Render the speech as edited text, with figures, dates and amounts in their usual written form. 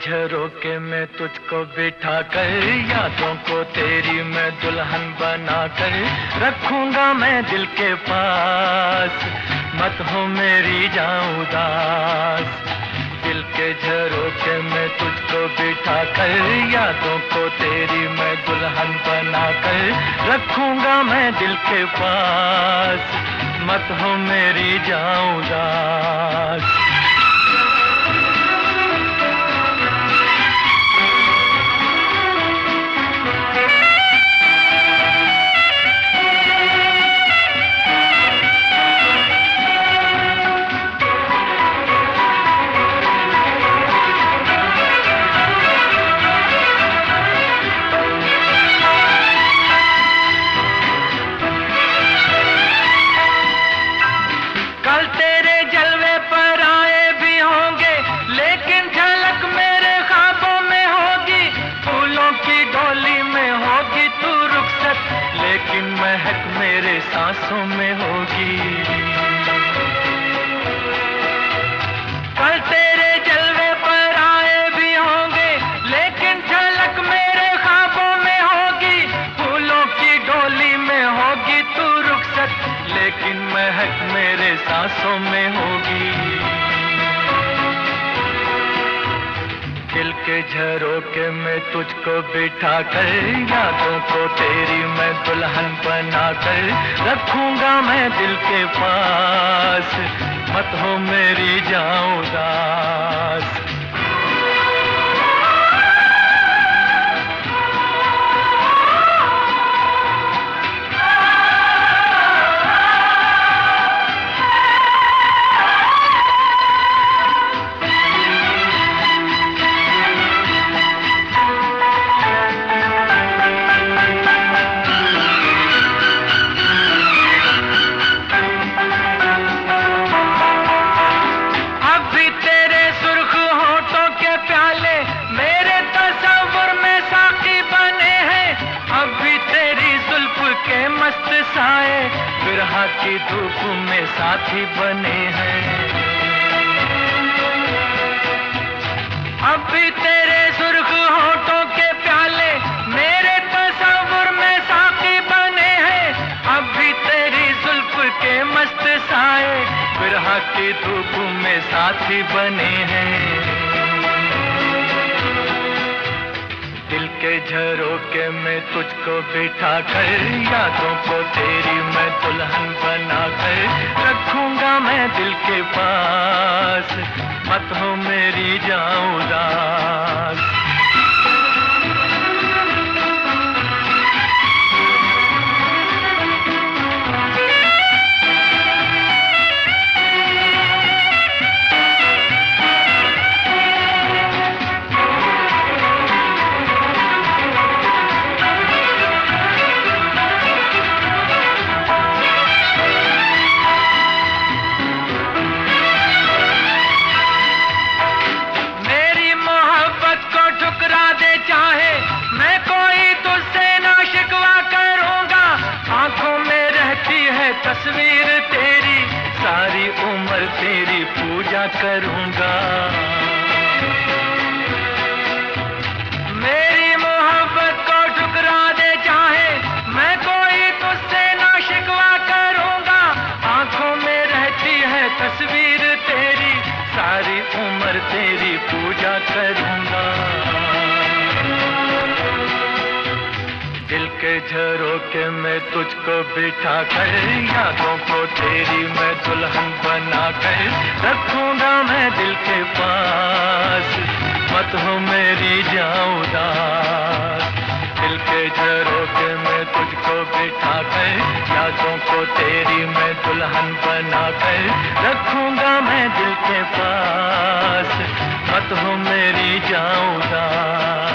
झरोके में तुझको बिठा कर, यादों को तेरी मैं दुल्हन बना कर रखूंगा मैं दिल के पास, मत हो मेरी जाऊं उदास। दिल के झरोके में तुझको बिठा कर, यादों को तेरी मैं दुल्हन बना कर रखूंगा मैं दिल के पास, मत हो मेरी जाऊं उदास। कल तेरे जलवे पर आए भी होंगे, लेकिन झलक मेरे ख्वाबों में होगी। फूलों की डोली में होगी तू रुखसत, लेकिन महक मेरे सांसों में होगी। कल तेरे जलवे पर आए भी होंगे, लेकिन झलक मेरे ख्वाबों में होगी। फूलों की डोली में होगी तू रुखसत, लेकिन महक मेरे सांसों में होगी। दिल के झरोके में तुझको बिठा कर, यादों को तेरी मैं दुल्हन बना कर रखूंगा मैं दिल के पास, मत हो मेरी जाऊं उदास। मस्त साए बिरहा की धूप में साथी बने हैं। अब भी तेरे सुर्ख होठों के प्याले मेरे तस्वुर में साथी बने हैं। अब भी तेरी जुल्फ के मस्त साए बिरहा की धूप में साथी बने हैं। दिल के झरोके में तुझको बिठा कर, यादों को तेरी मैं दुल्हन बना कर रखूंगा मैं दिल के पास, मत हो मेरी जाऊं उदास। तस्वीर तेरी सारी उम्र तेरी पूजा करूंगा। मेरी मोहब्बत को ठुकरा दे चाहे, मैं कोई तुझसे ना शिकवा करूंगा। आंखों में रहती है तस्वीर तेरी सारी उम्र तेरी पूजा करूंगा। दिल के झरोके में तुझको बिठा कर, यादों को तेरी मैं दुल्हन बना कर रखूंगा मैं दिल के पास, मत हो मेरी जाऊं उदास। दिल के झरोके में तुझको बिठा कर, यादों को तेरी मैं दुल्हन बना कर रखूंगा मैं दिल के पास, मत हो मेरी जाऊं उदास।